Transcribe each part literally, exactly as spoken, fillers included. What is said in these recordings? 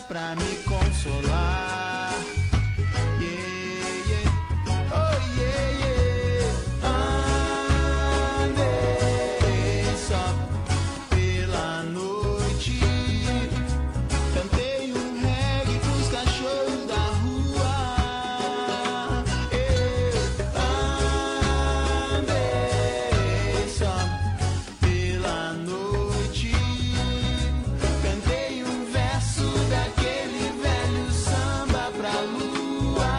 pra me consolar. Yeah, yeah. Oh, yeah, yeah. Andei só pela noite, cantei um reggae pros cachorros da rua. Andei só pela noite, cantei um verso daquele velho samba pra lua.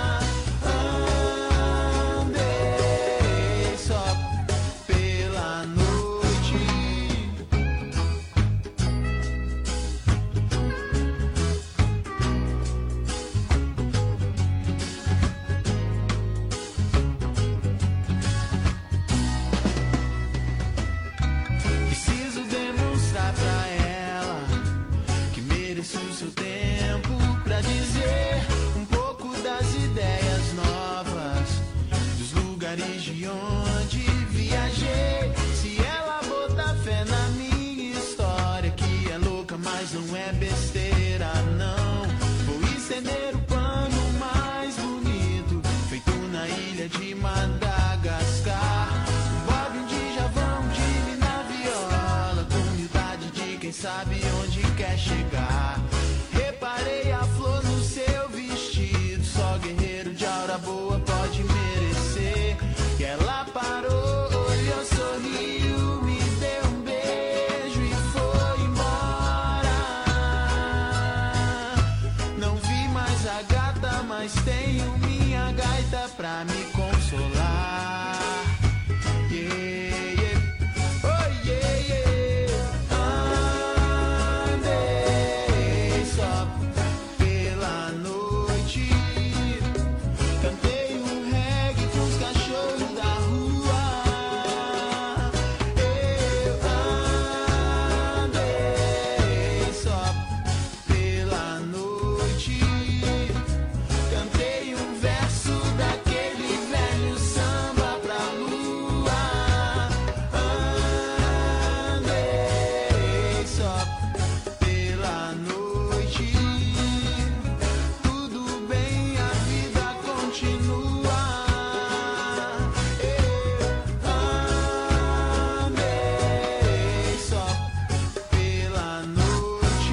Andei só pela noite. Preciso demonstrar pra ela que mereço o seu tempo pra dizer um pouco das ideias novas, dos lugares de onde viajei. Se ela botar fé na minha história, que é louca, mas não é besteira, não. Vou estender o pano mais bonito, feito na ilha de Madagascar. Um Bob, um Djavan, um Jimmy na viola, com humildade de quem sabe onde quer chegar. Reparei a flor no seu vestido, só guerreiro de aura boa pode merecer. E ela parou, olhou, sorriu, me deu um beijo e foi embora. Não vi mais a gata, mas tenho minha gaita pra me consolar. Yeah, yeah. Oh, yeah, yeah. Andei só pela noite, cantei um reggae pros cachorros da rua. Eu andei só pela noite, cantei um verso daquele velho samba pra lua. Andei só pela noite. Tudo bem, a vida continua. Eu andei só pela noite.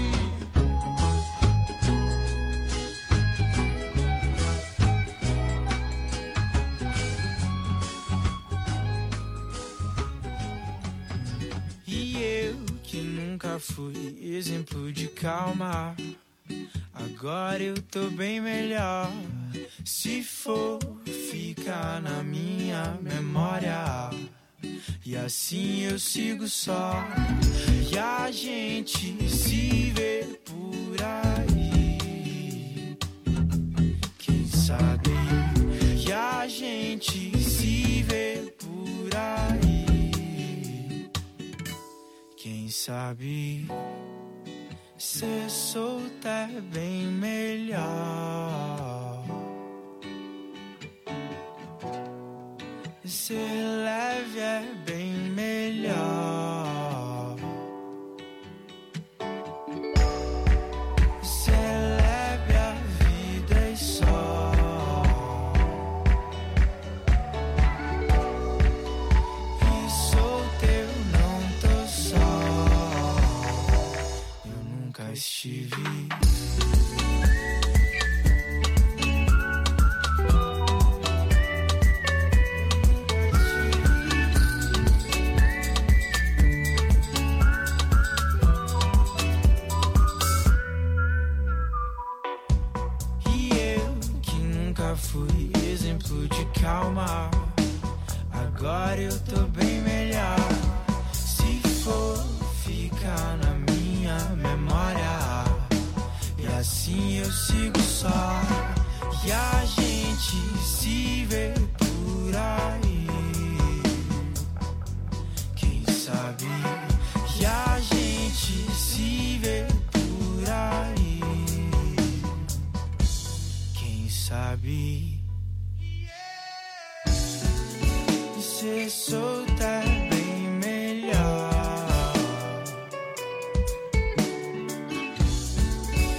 E eu que nunca fui exemplo de calma, agora eu tô bem melhor. Se for ficar na minha memória, e assim eu sigo só. E a gente se vê por aí, quem sabe? E a gente se vê por aí, quem sabe? Ser solta é bem melhor. Ser leve é bem melhor. Ser leve a vida é só. E solto eu não tô só. Eu nunca estive. Fui exemplo de calma, agora eu tô bem melhor. Se for ficar na minha memória, e assim eu sigo só. E a gente se vê por aí, quem sabe? E a gente se vê por aí, quem sabe? Ser solta é bem melhor.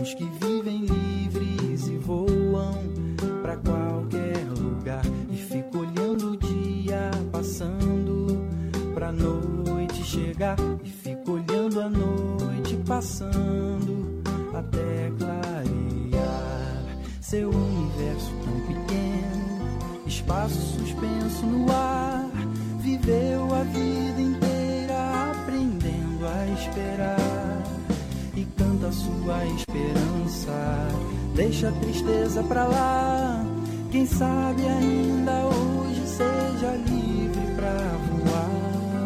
os que vivem livres e voam pra qualquer lugar. E fico olhando o dia passando pra noite chegar. E fico olhando a noite passando até clarear. Seu universo tão pequeno, espaço suspenso no ar. Viveu a vida inteira aprendendo a esperar. E canta a sua esperança, deixa a tristeza pra lá. Quem sabe ainda hoje seja livre pra voar.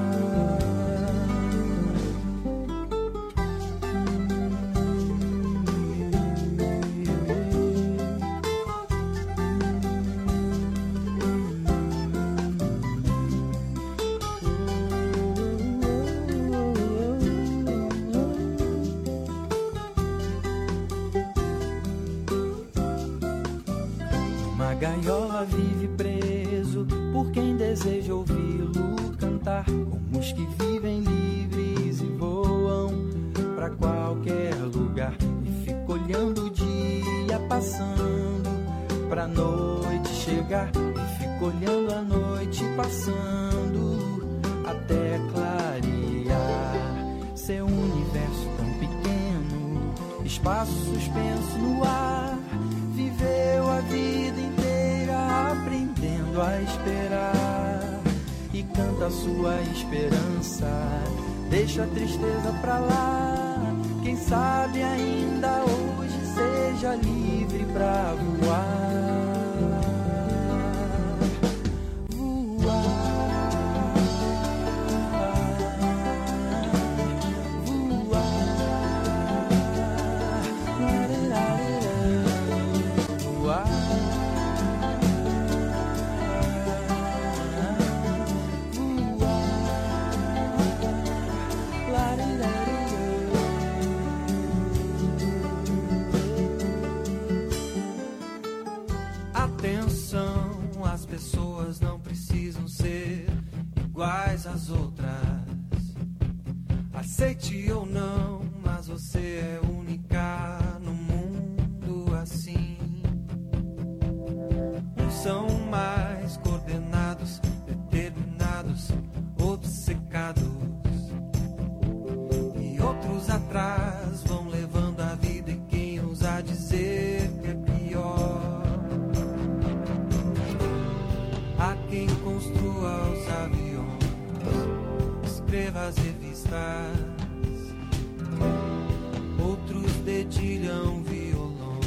Gaiola vive preso por quem deseja ouvi-lo cantar, como os que vivem livres e voam pra qualquer lugar. E fico olhando o dia passando pra noite chegar. E fico olhando a noite passando até clarear. Seu universo tão pequeno, espaço suspenso no ar. Viveu a vida inteira aprendendo a esperar. E canta a sua esperança, deixa a tristeza pra lá. Quem sabe ainda hoje seja livre pra voar. Pessoas não precisam ser iguais às outras. Aceite ou não, mas você é única no mundo assim. Uns são mais coordenados, determinados, obcecados. E outros atrás vão levando a vida, e quem ousa dizer que é pior. Há quem construa os aviões, escreva as revistas. Outros dedilham violões.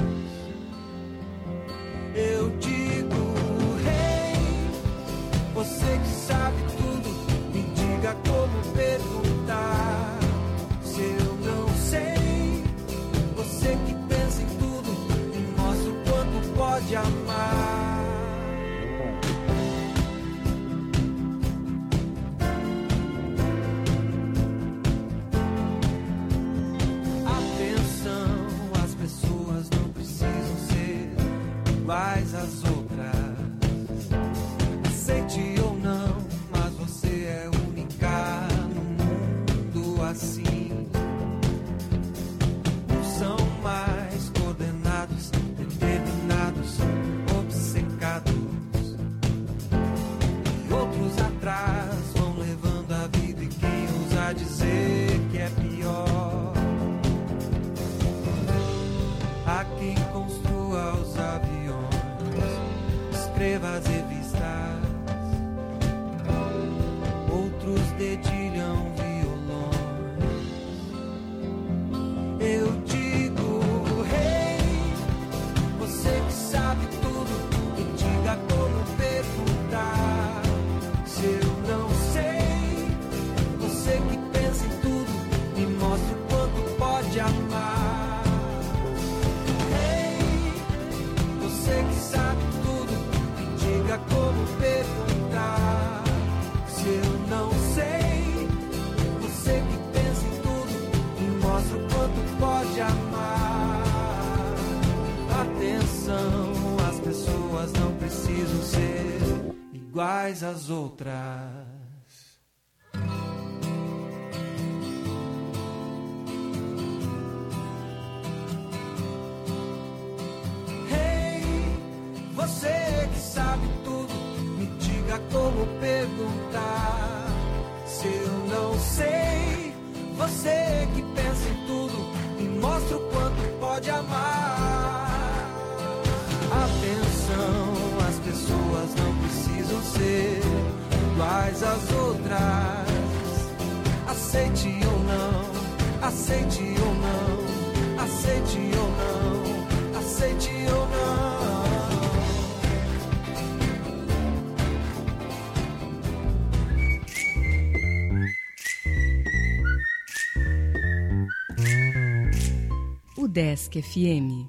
Eu digo, hey, você que sabe tudo, me diga como perguntar. Se eu não sei, você que pensa em tudo, me mostra o quanto pode amar. Iguais às outras. Aceite ou não, mas você é única no mundo assim. Uns são mais coordenados, determinados, obcecados. E outros atrás vão levando a vida, e quem ousa dizer que é pior. Há quem construa os aviões, escreva as revistas. Outros dedilham violões. Eu digo, hey, você que sabe tudo, me diga como perguntar. Se eu não sei, você que pensa em tudo, me mostra o quanto pode amar. Hey, você que sabe tudo, me diga como perguntar. Se eu não sei, você que pensa em tudo, me mostra o quanto pode amar. Atenção, as pessoas não precisam ser iguais às outras. perguntar se eu não sei. Você que pensa em tudo e mostra o quanto pode amar. Atenção, as pessoas não precisam ser iguais às outras. Aceite ou não, aceite ou não, aceite ou não, aceite ou não. Udesc F M.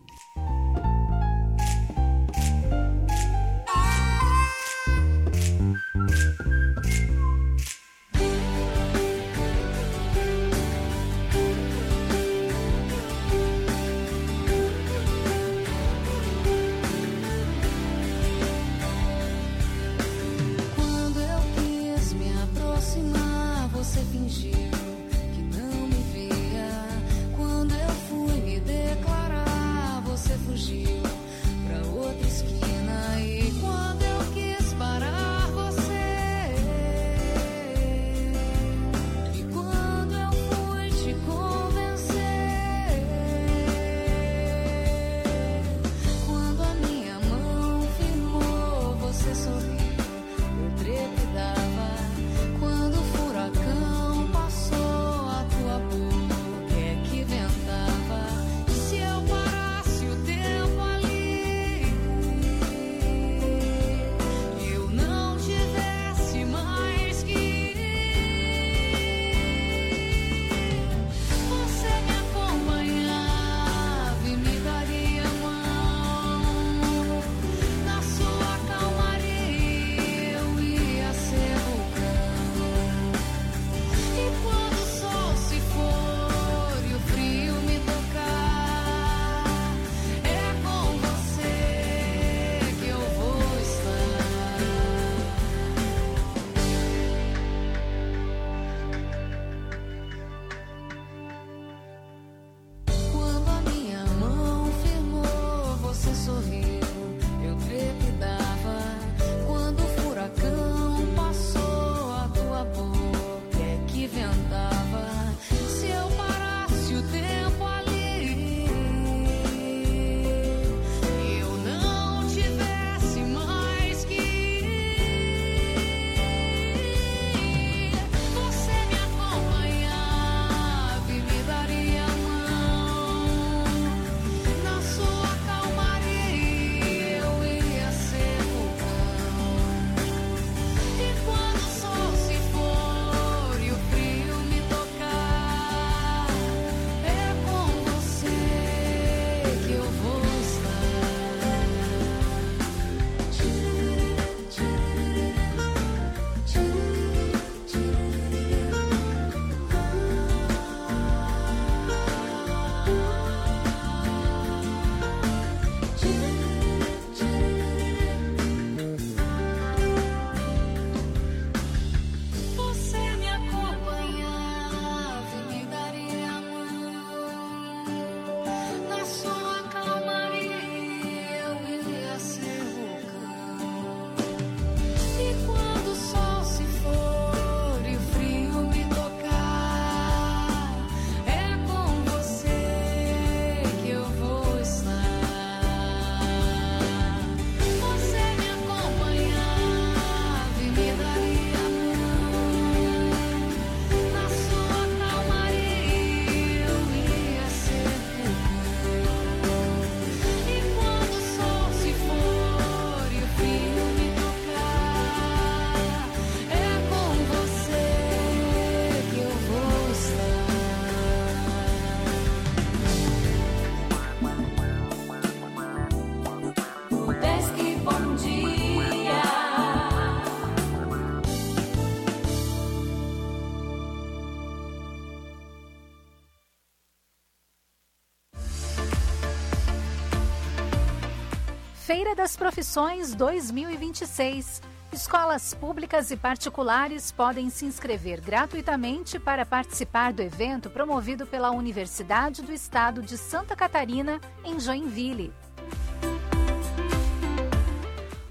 Feira das Profissões dois mil e vinte e seis. Escolas públicas e particulares podem se inscrever gratuitamente para participar do evento promovido pela Universidade do Estado de Santa Catarina, em Joinville. No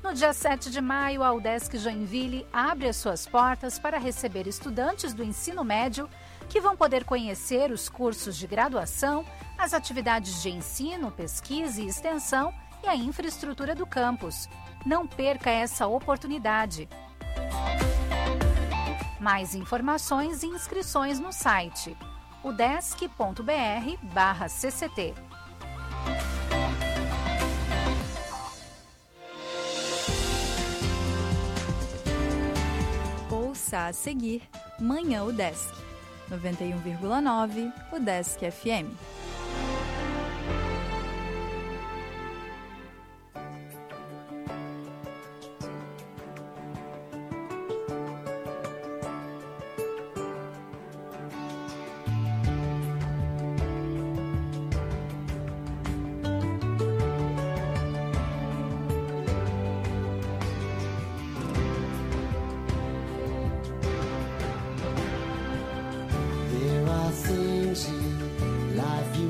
No dia sete de maio, a UDESC Joinville abre as suas portas para receber estudantes do ensino médio que vão poder conhecer os cursos de graduação, as atividades de ensino, pesquisa e extensão e a infraestrutura do campus. Não perca essa oportunidade. Mais informações e inscrições no site udesc.br barra CCT. Ouça a seguir Manhã UDESC, noventa e um vírgula nove UDESC F M. There are things in life you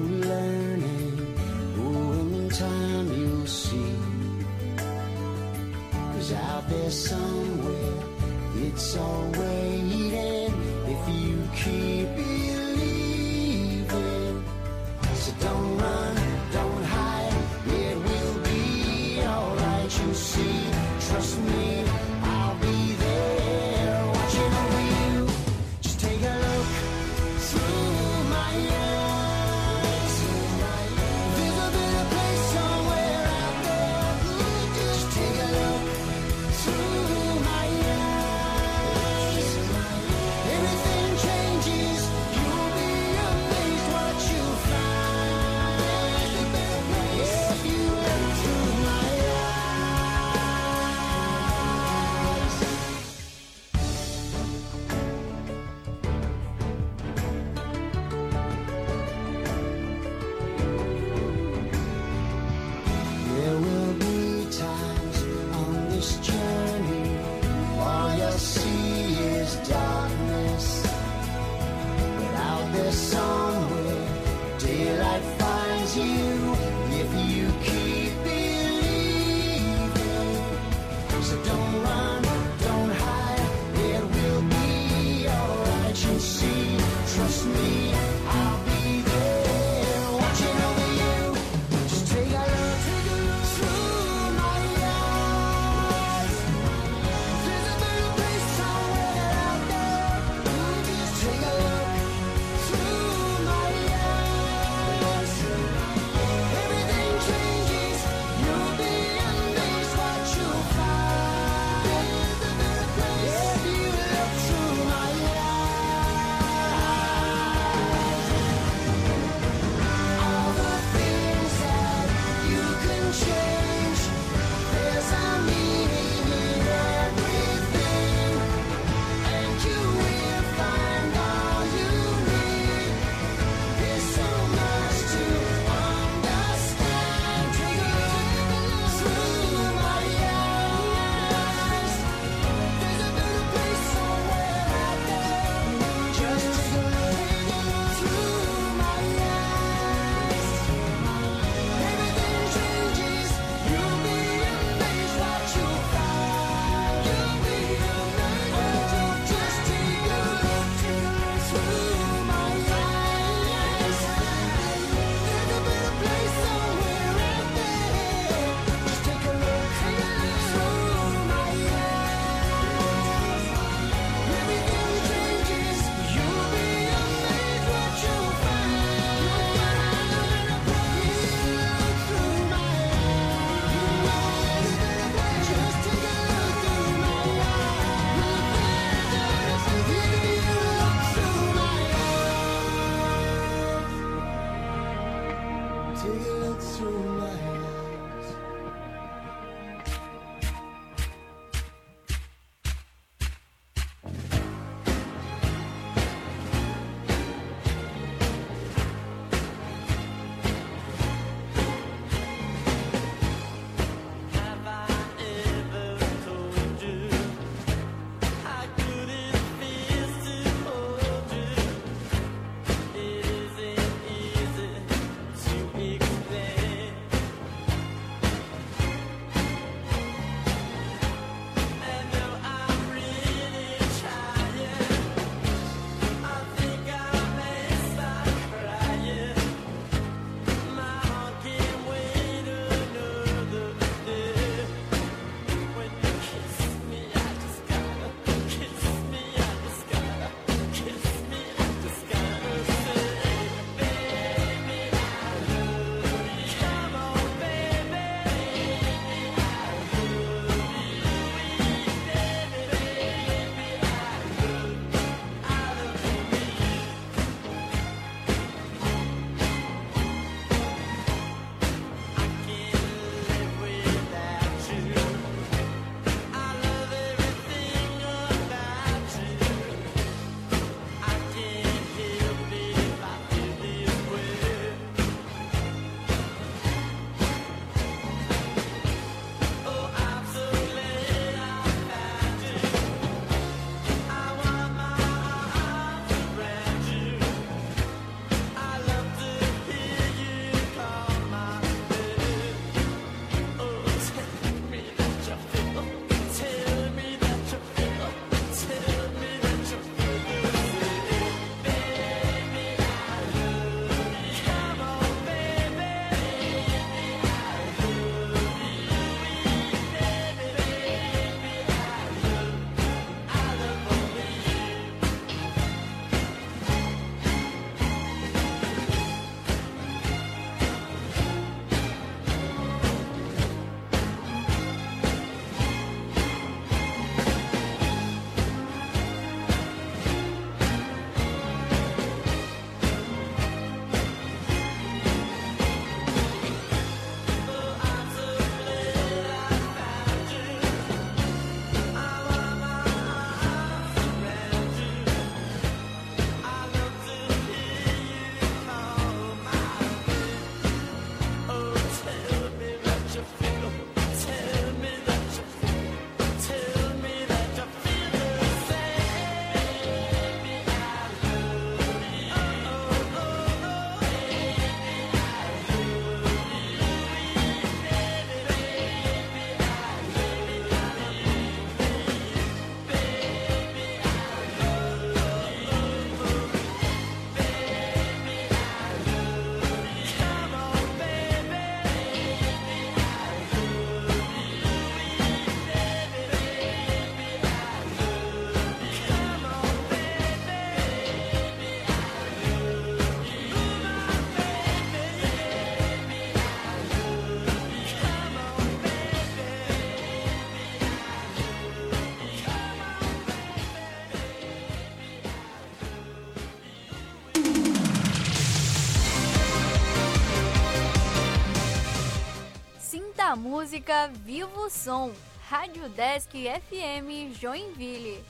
música Viva o Som, Rádio Desk F M Joinville.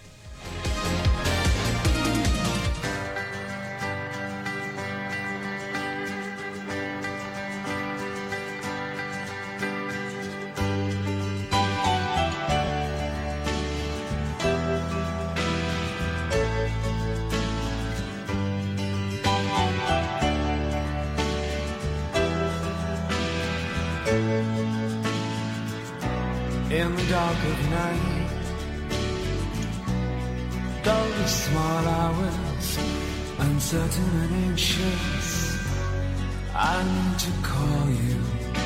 In the dark of night, those small hours, uncertain and anxious, I need to call you.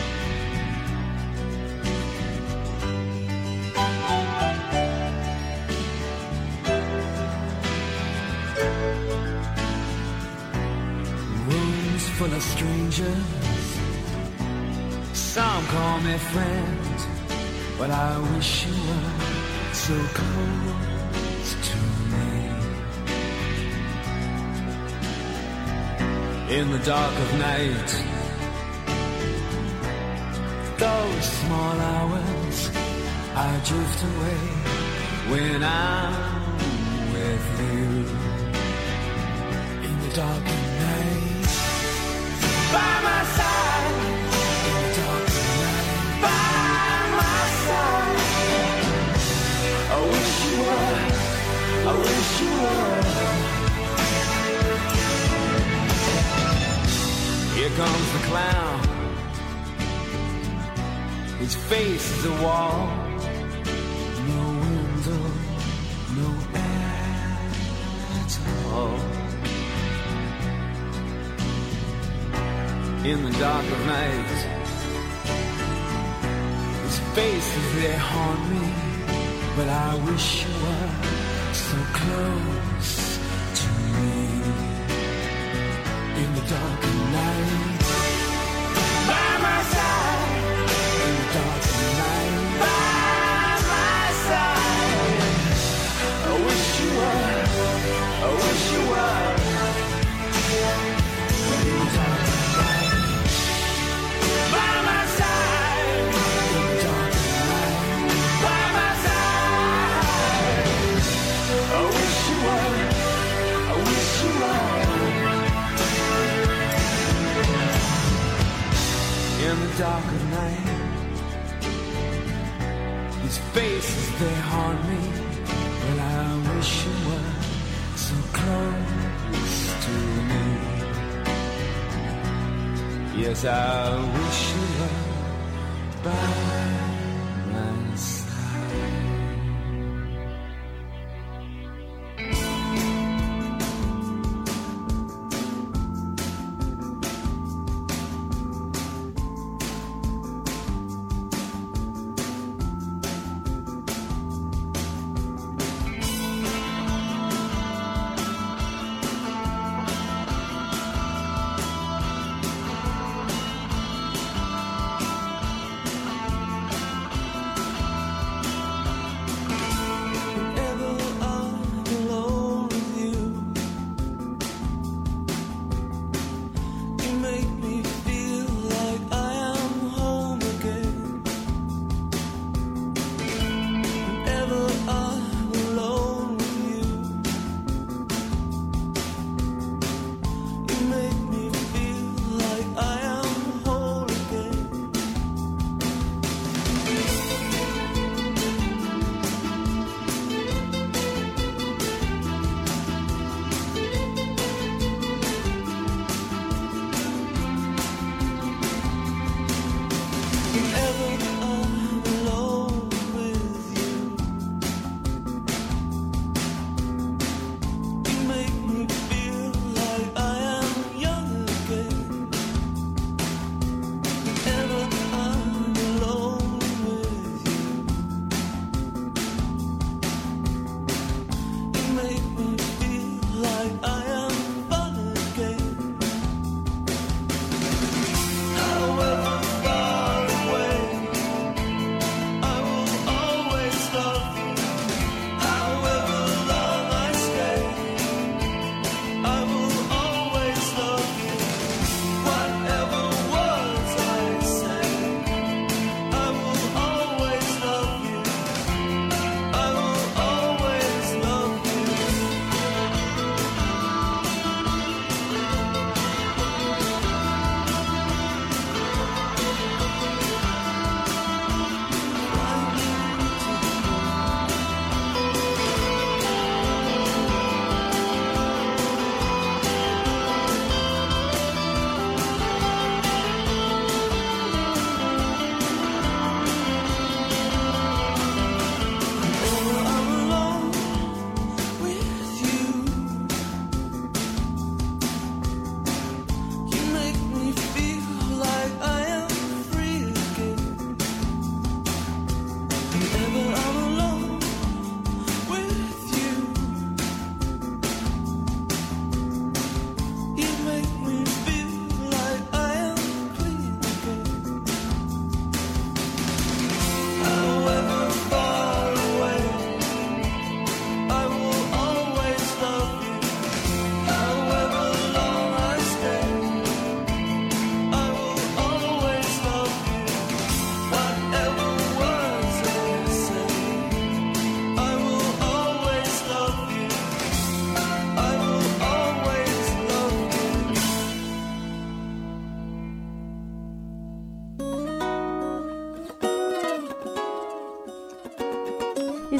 Rooms full of strangers, some call me friend, but I wish you were so close to me. In the dark of night, those small hours, I drift away when I'm with you. In the dark of night, by my side. In the dark of night, by my side. I wish you were, I wish you were. Here comes the clown, his face is a wall, no window, no air at all. In the dark of night, his face is there haunt me, but I wish you were so close to me. In the dark of night, by my side. In the dark of night, by my side. I wish you were, I wish you were. In the dark of night, by my side. In the dark of night, by my side. I wish you were, I wish you were. In the dark of night, his faces they haunt me, but I wish you were so close to me. Yes, I wish you were by my side.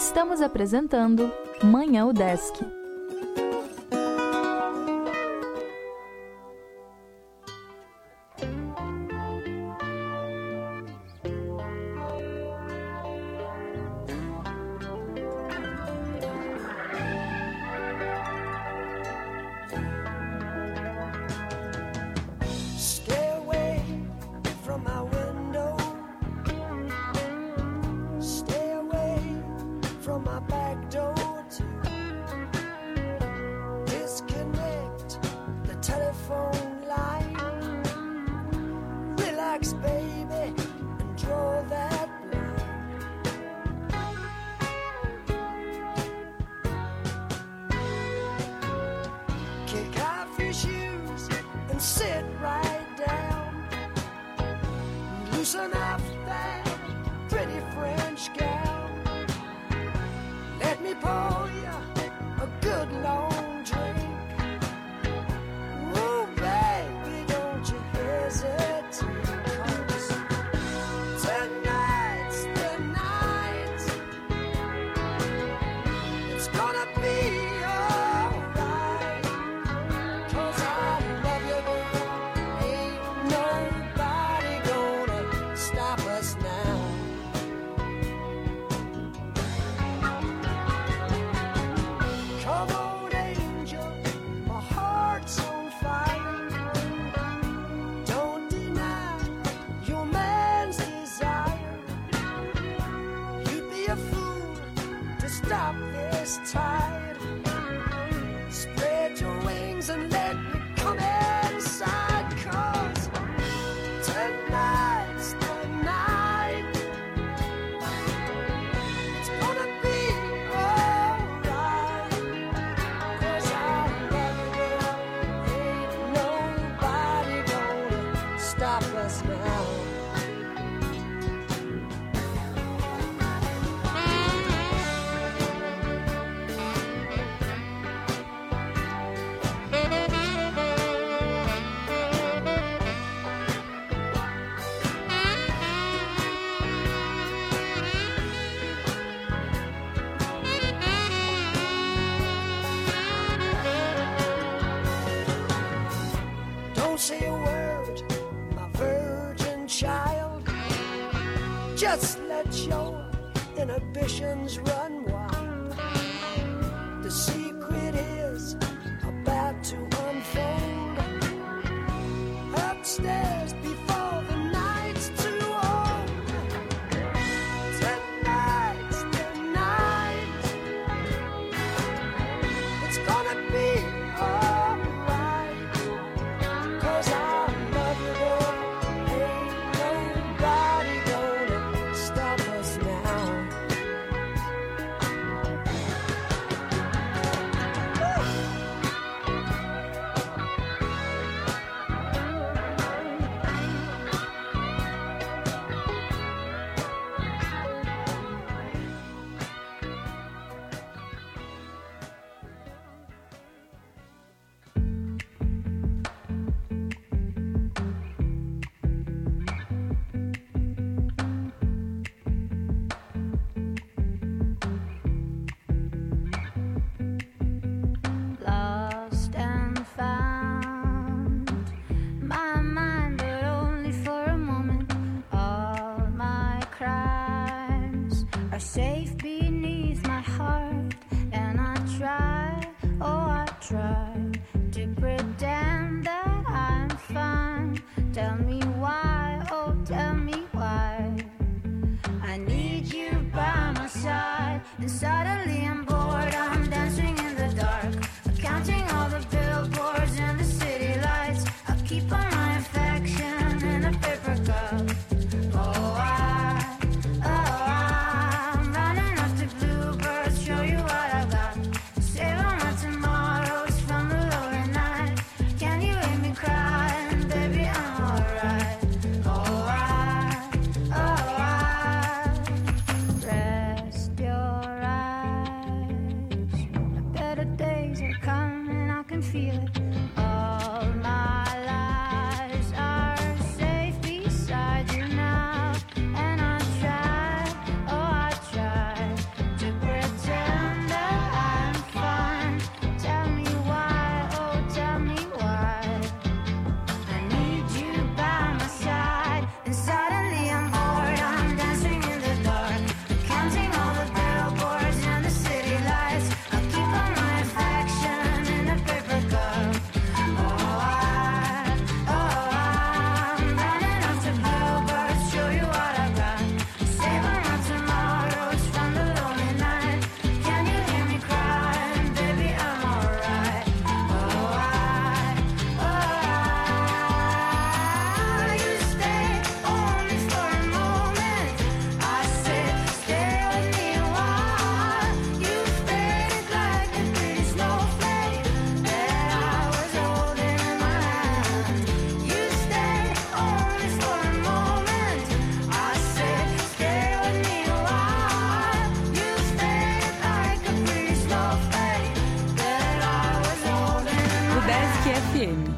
Estamos apresentando Manhã UDESC. Say a word, my virgin child. Just let your inhibitions run wild. The secret is about to unfold. Upstairs before the night's too old. Tonight's the night. It's gonna be alright. F M.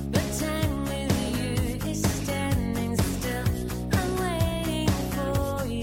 Standing still, I'm waiting for you.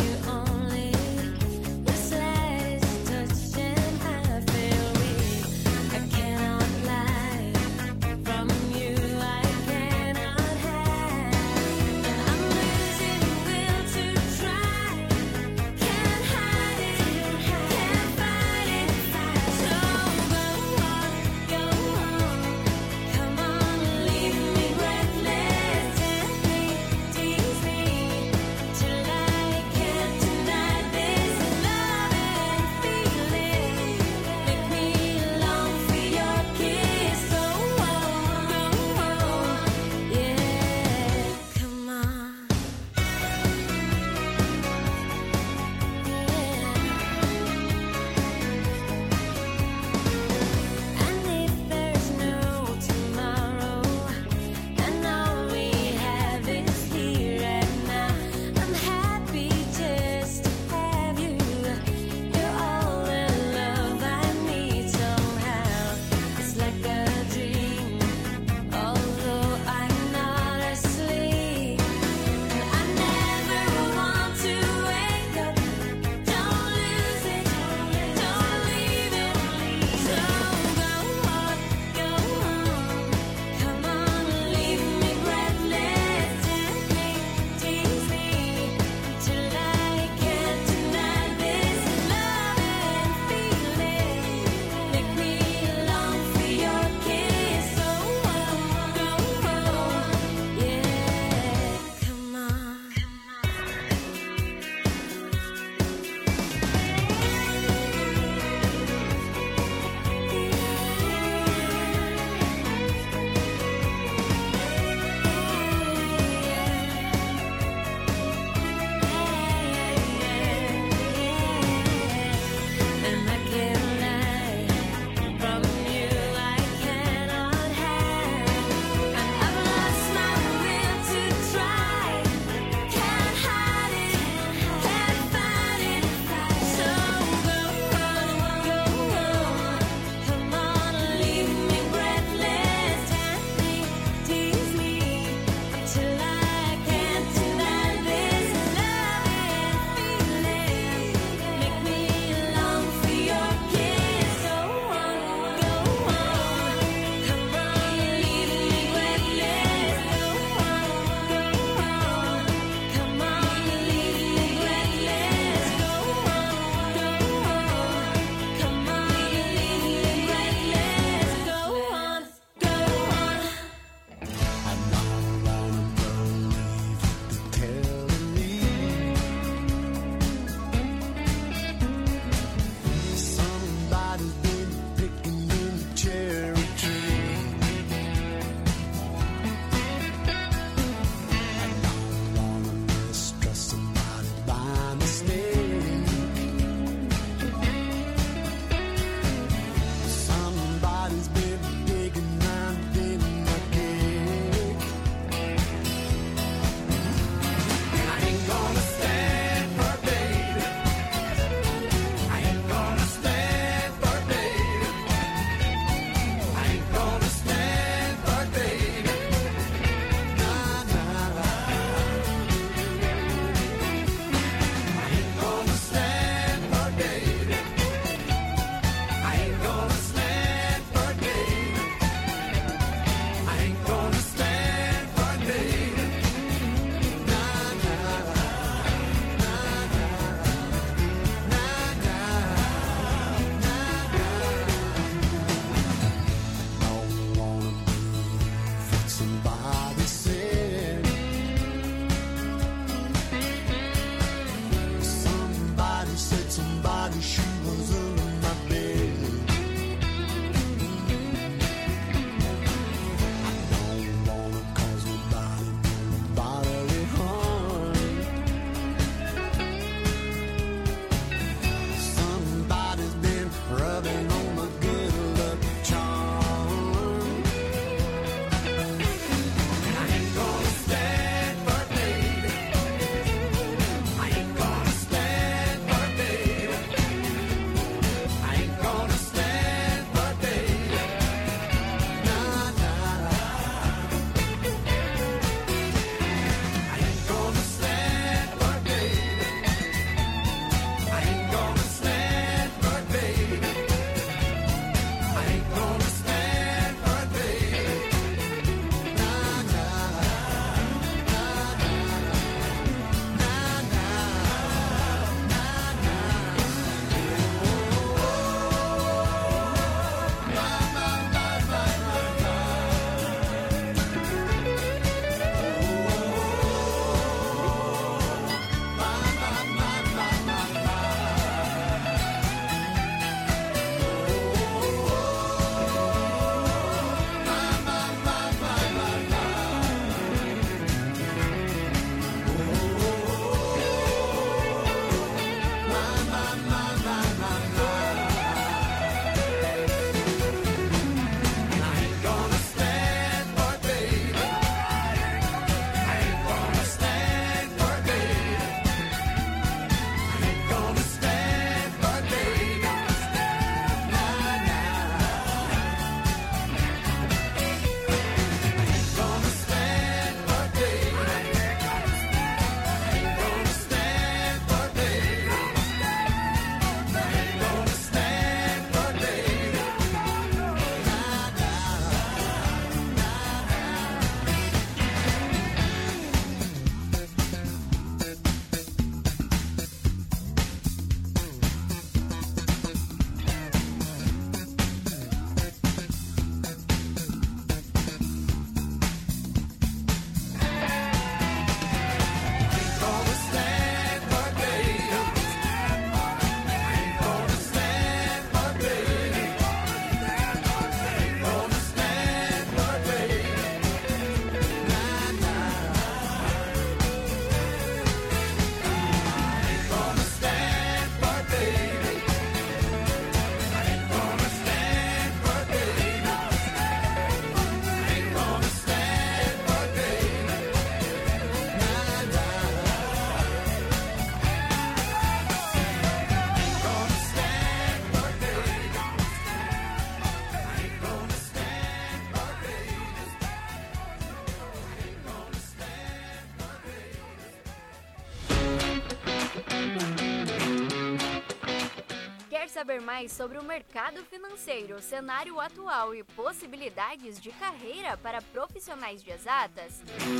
saber mais sobre o mercado financeiro, cenário atual e possibilidades de carreira para profissionais de exatas?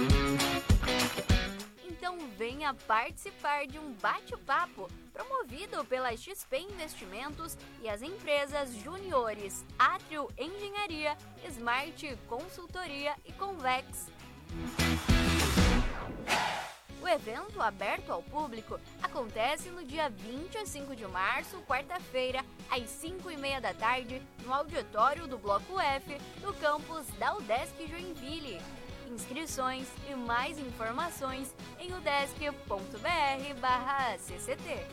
Então venha participar de um bate-papo promovido pela X P Investimentos e as empresas juniores Atrio Engenharia, Smart Consultoria e Convex. O evento, aberto ao público, acontece no dia vinte e cinco de março, quarta-feira, às cinco e meia da tarde, no auditório do Bloco F, no campus da UDESC Joinville. Inscrições e mais informações em udesc ponto br barra C C T.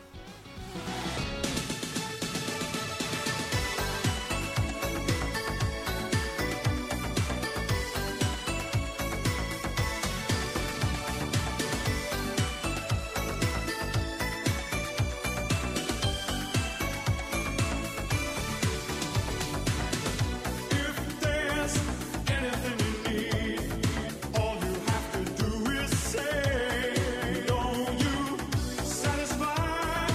Satisfied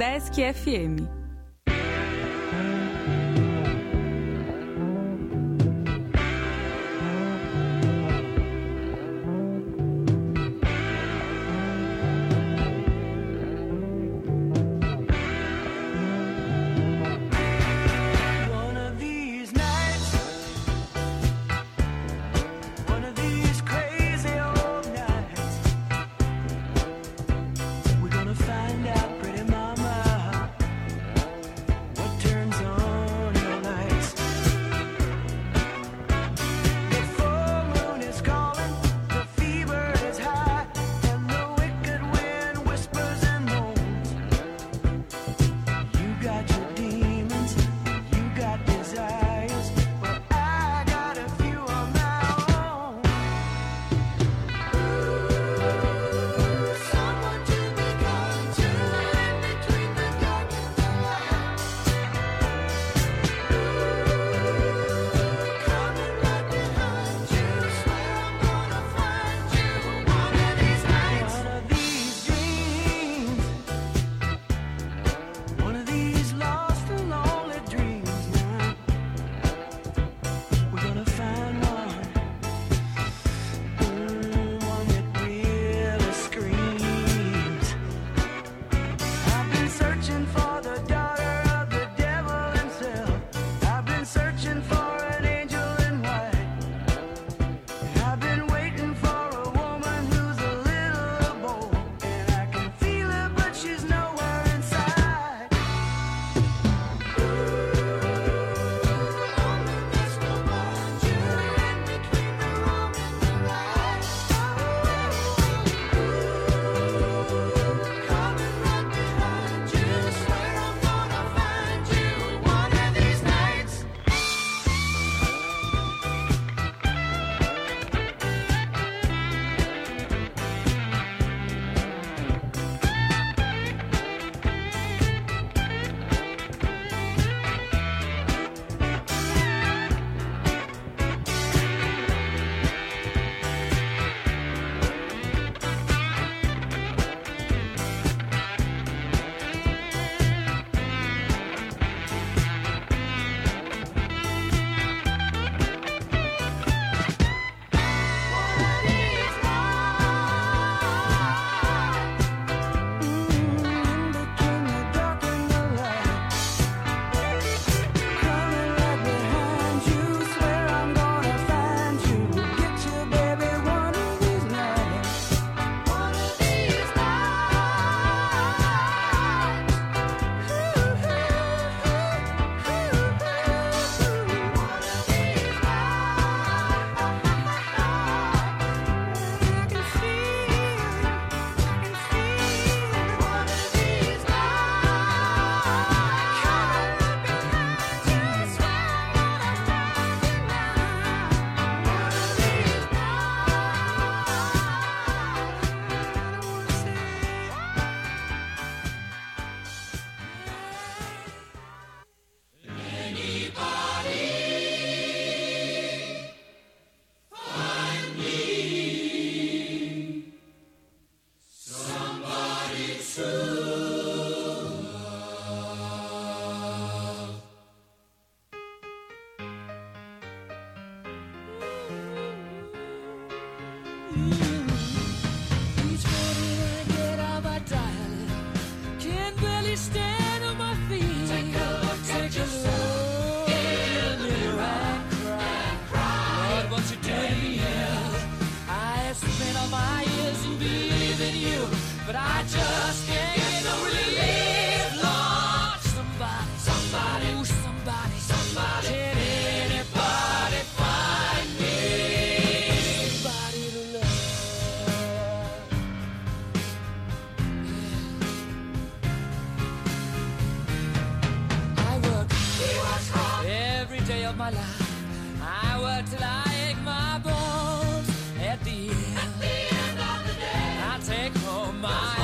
Udesc F M. My